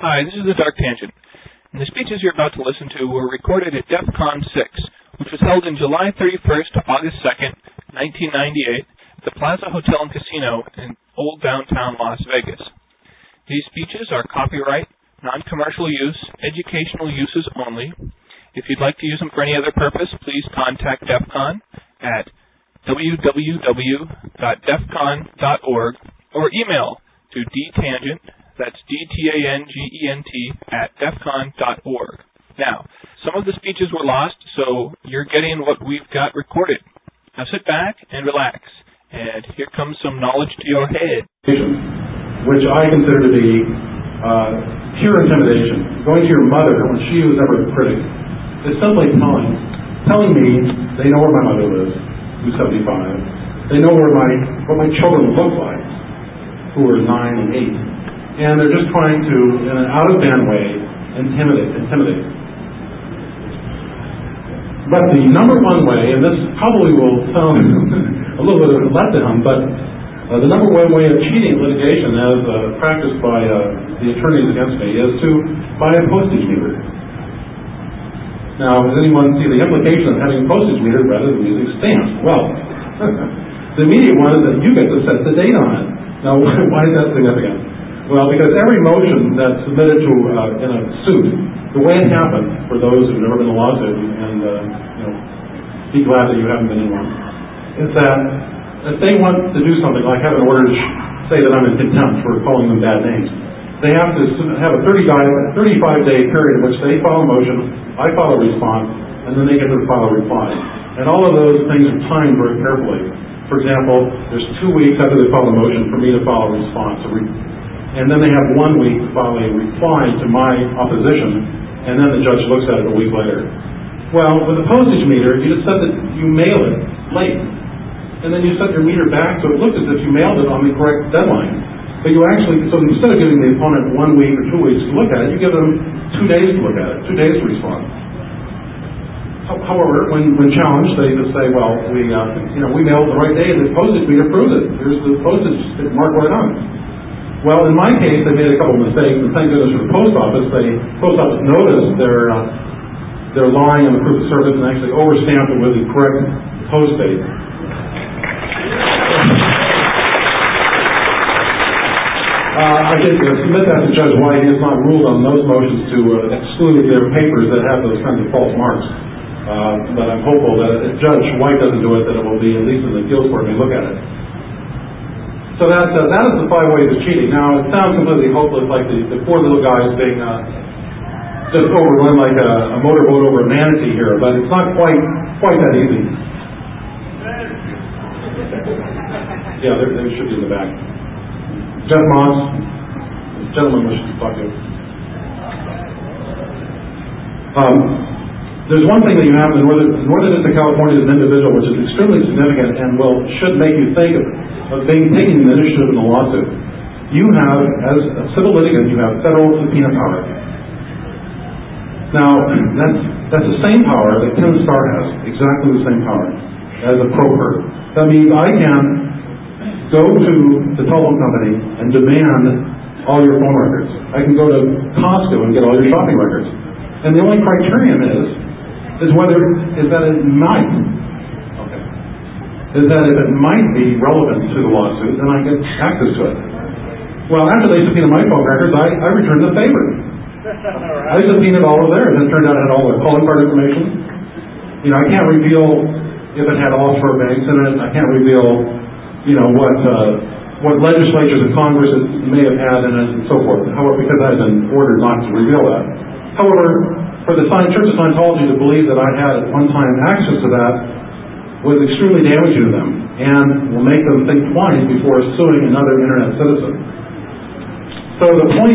Hi, this is the Dark Tangent, and the speeches you're about to listen to were recorded at DEF CON 6, which was held in July 31st to August 2nd, 1998, at the Plaza Hotel and Casino in Old Downtown Las Vegas. These speeches are copyright, non-commercial use, educational uses only. If you'd like to use them for any other purpose, please contact DEF CON at www.defcon.org or email to dtangent, that's DTANGENT, at defcon.org. Now, some of the speeches were lost, so you're getting what we've got recorded. Now sit back and relax, and here comes some knowledge to your head. Which I consider to be pure intimidation. Going to your mother when she was ever a critic is simply telling me they know where my mother lives, who's 75. They know what my children look like, who are 9 and 8. And they're just trying to, in an out-of-band way, intimidate. But the number one way, and this probably will sound a little bit of a letdown, but the number one way of cheating litigation, as practiced by the attorneys against me, is to buy a postage meter. Now, does anyone see the implication of having a postage meter rather than using stamps? Well, the immediate one is that you get to set the date on it. Now, why is that significant? Well, because every motion that's submitted to in a suit, the way it happens, for those who've never been in a lawsuit, and be glad that you haven't been in one, is that if they want to do something like have an order to say that I'm in contempt for calling them bad names, they have to have a 35-day period in which they file a motion, I file a response, and then they get to file a reply. And all of those things are timed very carefully. For example, there's 2 weeks after they file a motion for me to file a response. And then they have 1 week to file a reply to my opposition, and then the judge looks at it a week later. Well, with a postage meter, you just set that you mail it late, and then you set your meter back so it looks as if you mailed it on the correct deadline. But you actually, so instead of giving the opponent 1 week or 2 weeks to look at it, you give them 2 days to look at it, 2 days to respond. However, when challenged, they just say, well, we mailed the right day, and the postage meter proves it. Here's the postage marked right on it. Well, in my case, they made a couple of mistakes, and thank goodness for the post office. The post office noticed their lying on the proof of service and actually overstamped it with the correct post date. I did submit that to Judge White. He has not ruled on those motions to exclude their papers that have those kinds of false marks. But I'm hopeful that if Judge White doesn't do it, that it will be, at least in the appeals court, may look at it. So that is the 5 ways of cheating. Now, it sounds completely hopeless, like the poor little guy is being just overrun like a motorboat over a manatee here, but it's not quite that easy. Yeah, they should be in the back. Jeff Moss, this gentleman wishes to talk to you. There's one thing that you have in the Northern District of California as an individual, which is extremely significant and should make you think of taking the initiative in a lawsuit. You have, as a civil litigant, you have federal subpoena power. Now, that's the same power that Ken Starr has, exactly the same power as a pro per. That means I can go to the telephone company and demand all your phone records. I can go to Costco and get all your shopping records. And the only criterion is that it might be relevant to the lawsuit, then I get access to it. Well, after they subpoenaed my phone records, I returned the favor. I subpoenaed all of theirs, and it turned out it had all their calling card information. I can't reveal if it had offshore banks in it. I can't reveal, what legislatures and Congress may have had in it, and so forth. However, because I've been ordered not to reveal that. However, for the Church of Scientology to believe that I had at one time access to that was extremely damaging to them and will make them think twice before suing another internet citizen. So the point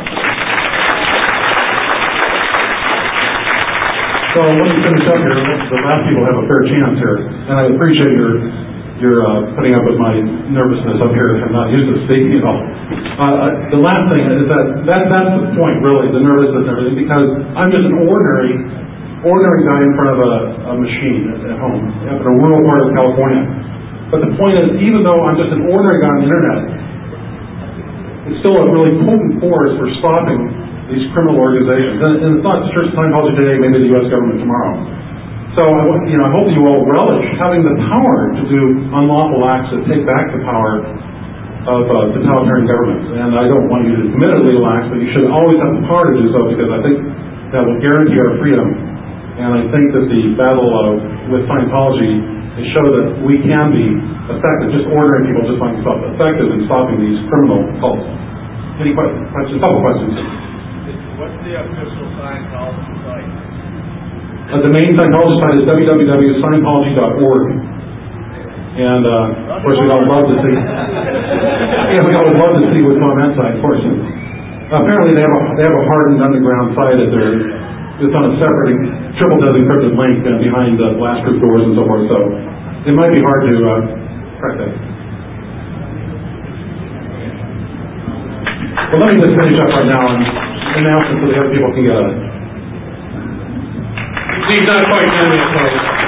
So let me finish up here. The last people have a fair chance here, and I appreciate your putting up with my nervousness up here. I'm not used to speaking at all. The last thing is that's the point, really, the nervousness and everything, because I'm just an ordinary guy in front of a machine at home, in a rural part of California. But the point is, even though I'm just an ordinary guy on the internet, it's still a really potent force for stopping these criminal organizations. And it's not the Church of Scientology today, maybe the U.S. government tomorrow. So I hope you all relish having the power to do unlawful acts that take back the power of totalitarian governments. And I don't want you to commit illegal acts, but you should always have the power to do so, because I think that will guarantee our freedom. And I think that the battle with Scientology is show that we can be effective, just ordinary people just like yourself, effective in stopping these criminal cults. Any questions? A couple questions. What's the official Scientology site? The main Scientology site is www.scientology.org. And of course, we'd all love to see. We all would love to see what's on that site, of course. Apparently, they have a hardened underground site that it's on a separate triple encrypted link behind blast proof doors and so forth. So it might be hard to crack that. Well, let me just finish up right now and announce it so the other people can get it. Please not quite